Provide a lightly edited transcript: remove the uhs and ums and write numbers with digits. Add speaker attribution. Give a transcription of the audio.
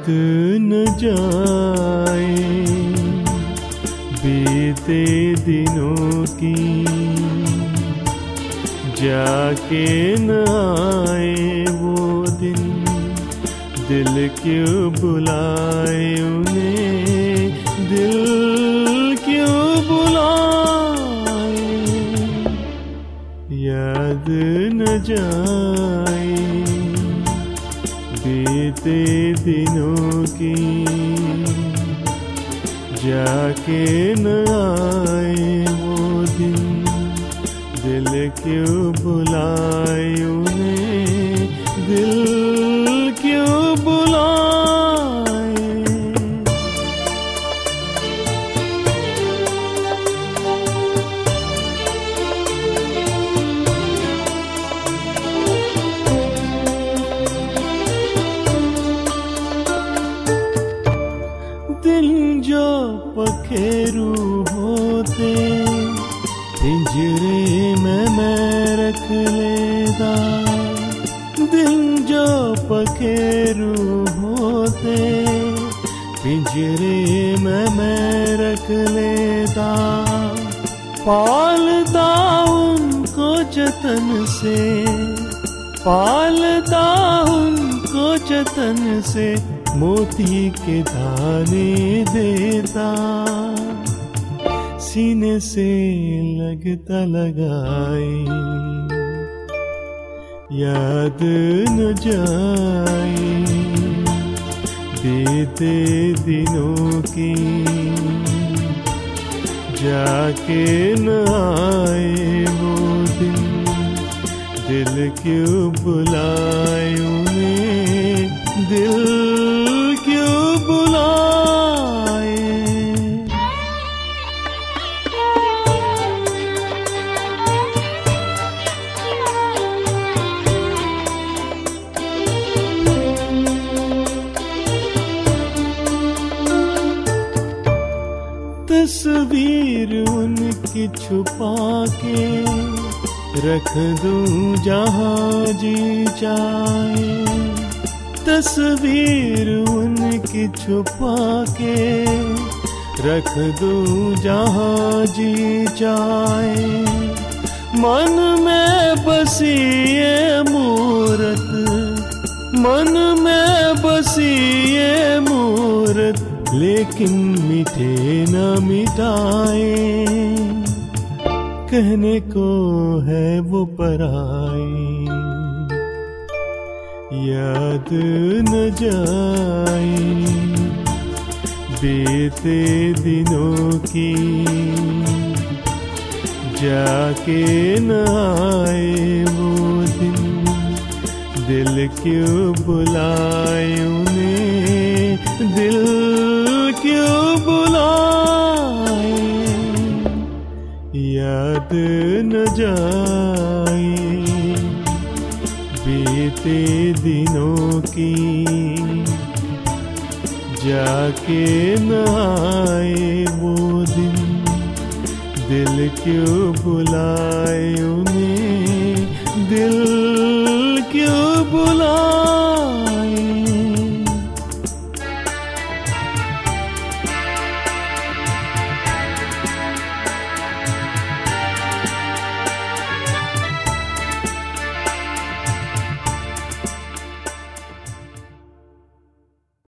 Speaker 1: याद न जाए बीते दिनों की, जाके न आए वो दिन, दिल क्यों बुलाए उन्हें, दिल क्यों बुलाए। याद न जाए बीते दिनों की, जाके न आए वो दिन, दिल क्यों बुलाए उन्हें, दिल क्यों बुलाए। दिल जो पखेरू होते, पिंजरे में मैं रख लेता। दिल जो पखेरू होते, पिंजरे में मैं रख लेता। पालता उनको जतन से, पालता उनको जतन से, मोती के दाने देता। सीने से लगता लगाए, याद न जाए बीते दिनों की, जाके न आए वो दिन, दिल क्यों बुलाए उन्हें, दिल क्यों बुलाए। तस्वीर उनकी छुपा के रख दूं जहाँ जी चाहे। तस्वीर उनकी छुपा के रख दूं जहाँ जी चाहे। मन में बसी ये मूरत, मन में बसी ये मूरत, लेकिन मिटे न मिटाए। कहने को है वो पराई, याद न जाए बीते दिनों की, जाके न आए वो दिन, दिल क्यों बुलाए उन्हें, दिल क्यों बुलाए। याद न जाए बीते दिनों की, जाके न आए वो दिन, दिल क्यों बुलाए उन्हें, दिल क्यों बुलाए।